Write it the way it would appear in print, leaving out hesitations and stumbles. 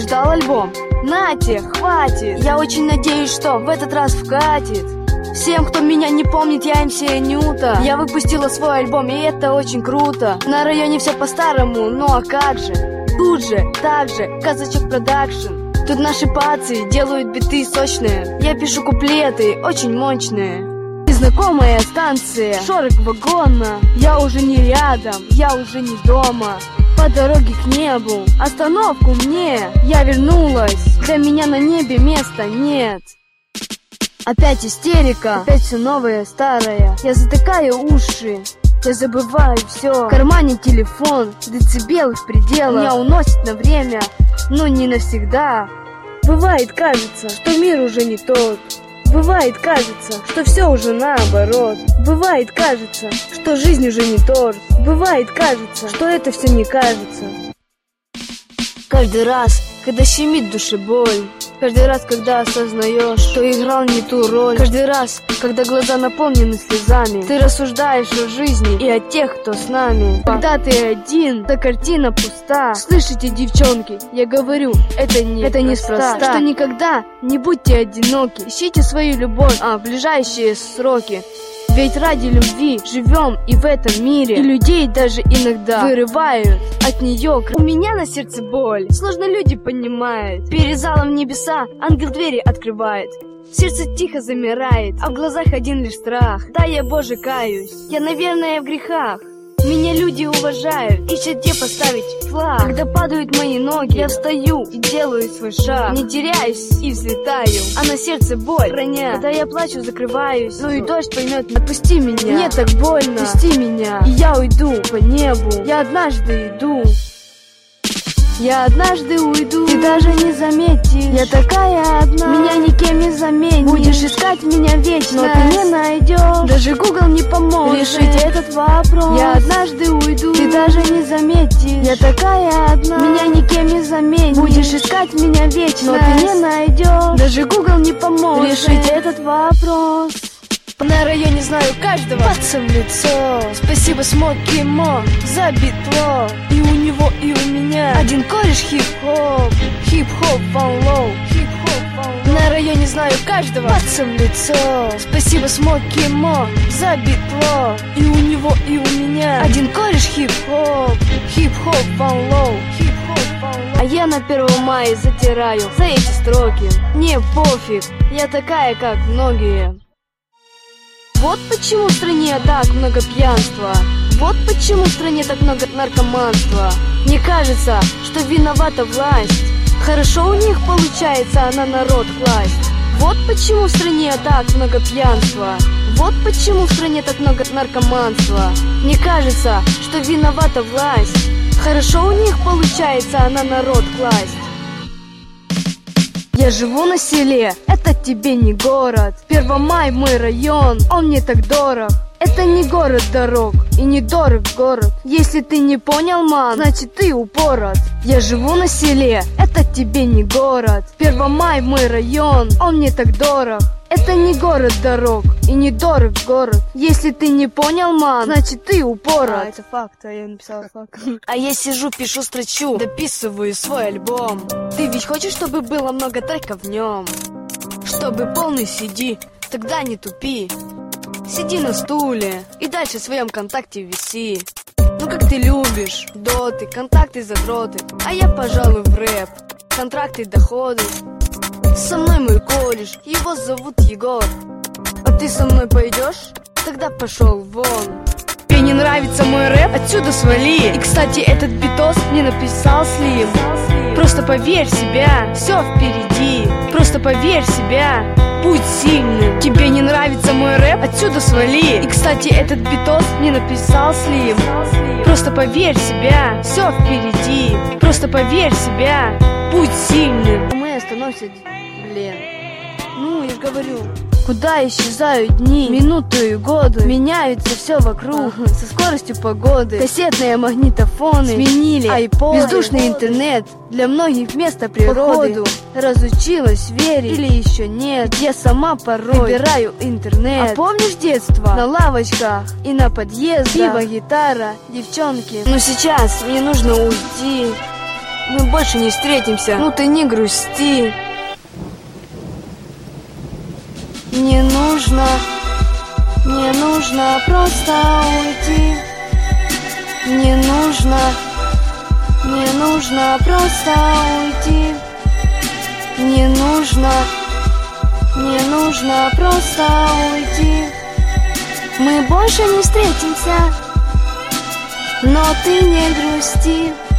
ждал альбом? Нате, хватит. Я очень надеюсь, что в этот раз вкатит. Всем, кто меня не помнит, я МС Анюта. Я выпустила свой альбом, и это очень круто. На районе все по-старому, ну а как же? Тут же, так же, Казачок Продакшн. Тут наши пацы делают биты сочные. Я пишу куплеты, очень мощные. Незнакомая станция, шорох вагона. Я уже не рядом, я уже не дома. По дороге к небу, остановку мне. Я вернулась, для меня на небе места нет. Опять истерика, опять все новое, старое. Я затыкаю уши, я забываю все. В кармане телефон, децибелы в пределах. Меня уносит на время, но не навсегда. Бывает, кажется, что мир уже не тот. Бывает, кажется, что все уже наоборот. Бывает, кажется, что жизнь уже не торт. Бывает, кажется, что это все не кажется. Каждый раз, когда щемит в душе боль. Каждый раз, когда осознаешь, что играл не ту роль. Каждый раз, когда глаза наполнены слезами. Ты рассуждаешь о жизни и о тех, кто с нами. Когда ты один, то картина пуста. Слышите, девчонки, я говорю, это неспроста. Что никогда не будьте одиноки. Ищите свою любовь, в ближайшие сроки. Ведь ради любви живем и в этом мире. И людей даже иногда вырывают от нее. У меня на сердце боль, сложно люди понимают. Перед залом небеса ангел двери открывает. Сердце тихо замирает, а в глазах один лишь страх. Да, я, Боже, каюсь, я, наверное, в грехах. Меня люди уважают, ищут где поставить флаг. Когда падают мои ноги, я встаю и делаю свой шаг. Не теряюсь и взлетаю, а на сердце боль храня. Когда я плачу, закрываюсь, ну и дождь поймет. Отпусти меня, мне так больно, отпусти меня, и я уйду по небу. Я однажды иду, я однажды уйду, ты даже не заметишь. Я такая одна, меня никем не заменишь. Будешь искать меня вечно, но ты не найдешь. Даже Google не поможет решить этот вопрос. Я однажды уйду, ты даже не заметишь. Я такая одна, меня никем не заменишь. Будешь искать меня вечно, но ты не найдешь. Даже Google не поможет решить этот вопрос. На районе знаю каждого, пацан в лицо. Спасибо Смоки Мо за битло. И у него, и у меня один кореш хип-хоп. Хип-хоп фанлоу, хип-хоп фанлоу. На районе знаю каждого, пацан в лицо. Спасибо Смоки Мо за битло. И у него, и у меня один кореш хип-хоп. Хип-хоп фанлоу, хип-хоп фанлоу. А я на 1 мая затираю за эти строки. Мне пофиг, я такая, как многие. Вот почему в стране так много пьянства. Вот почему в стране так много наркоманства. Мне кажется, что виновата власть. Хорошо у них получается, а на народ класть. Вот почему в стране так много пьянства. Вот почему в стране так много наркоманства. Мне кажется, что виновата власть. Хорошо у них получается, а на народ класть. Я живу на селе, это тебе не город. 1 мая мой район, он мне так дорог. Это не город дорог и не дорог город. Если ты не понял, ман, значит ты упорот. Я живу на селе, это тебе не город. 1 мая мой район, он мне так дорог. Это не город дорог и не дорог город. Если ты не понял, ман, значит ты упорот. Это факт, а я написала факт. А я сижу, пишу, строчу, дописываю свой альбом. Ты ведь хочешь, чтобы было много треков в нем? Чтобы полный CD, тогда не тупи. Сиди на стуле и дальше в своем контакте виси. Ну как ты любишь, доты, контакты, задроты. А я, пожалуй, в рэп, контракты, доходы. Со мной мой кореш, его зовут Егор. А ты со мной пойдешь? Тогда пошел вон. Тебе не нравится мой рэп? Отсюда свали. И, кстати, этот битос мне написал Слим. Просто поверь в себя, все впереди. Просто поверь в себя, будь сильным. Тебе не нравится мой рэп? Отсюда свали. И, кстати, этот битос мне написал Слим. Просто поверь в себя, все впереди. Просто поверь в себя, будь сильным. Мы остановимся, блин. Ну, я же говорю. Куда исчезают дни, минуты и годы. Меняется все вокруг со скоростью погоды. Кассетные магнитофоны сменили айподы. Бездушный интернет для многих вместо природы. Походу разучилась верить или еще нет. Я сама порой выбираю интернет. А помнишь детство? На лавочках и на подъездах. Пиво, гитара, девчонки. Но сейчас мне нужно уйти. мы больше не встретимся. Ну ты не грусти. Мне нужно просто уйти. Мне нужно просто уйти. Мне нужно просто уйти. Мы больше не встретимся, но ты не грусти.